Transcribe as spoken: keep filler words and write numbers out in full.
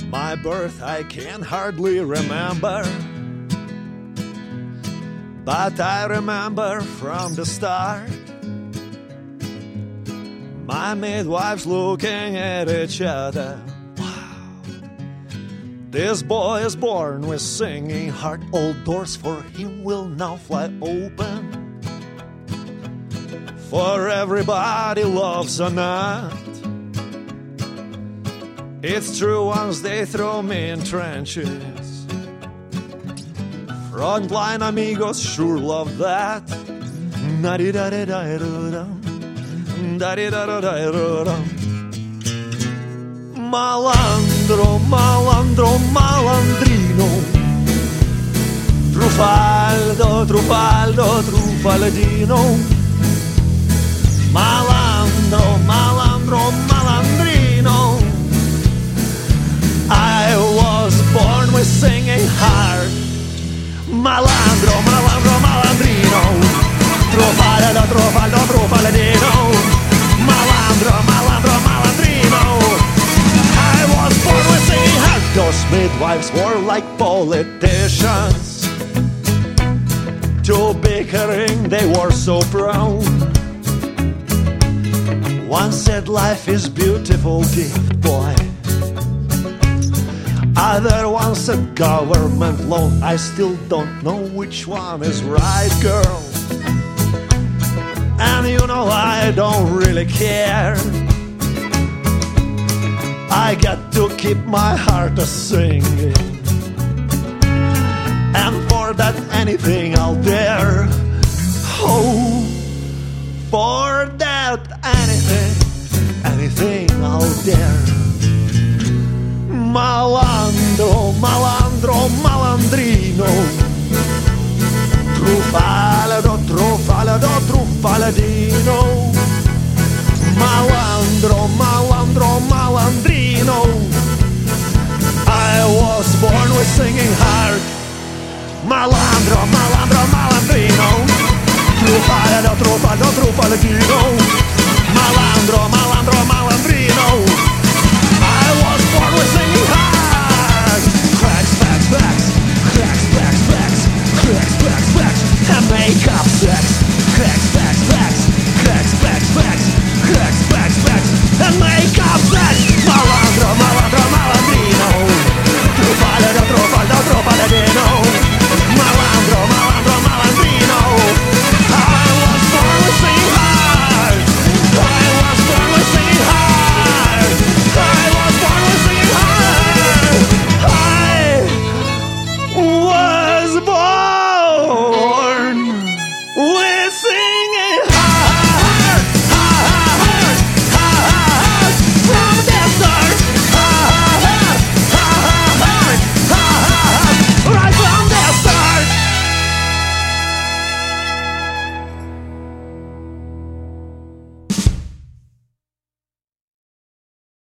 My birth I can hardly remember, but I remember from the start my midwives looking at each other. Wow, this boy is born with singing heart. All doors for him will now fly open, for everybody loves a nut. It's true, once they throw me in trenches, frontline amigos sure love that. Malandro, malandro, malandrino, Trufaldo, Trufaldo, Trufaladino. Malandro, malandro, malandrino, I was born with singing heart. Malandro, malandro, malandrino, Trufaldo, Trufaldo, Trufaladino. Malandro, malandro, malandrino, I was born with singing heart. Those midwives were like politicians, to bickering they were so prone. One said life is beautiful gift, boy. Other one said government loan. I still don't know which one is right, girl. And you know I don't really care. I got to keep my heart a-singing, and for that anything I'll dare. Oh, for that anything, anything I'll dare. Malandro, malandro, malandrino, Trufaldo, Trufaldo, Trufaladino. Malandro, malandro, malandrino, I was born with singing heart. Malandro, malandro, malandrino, Trufaldo, Trufaldo, Trufaladino.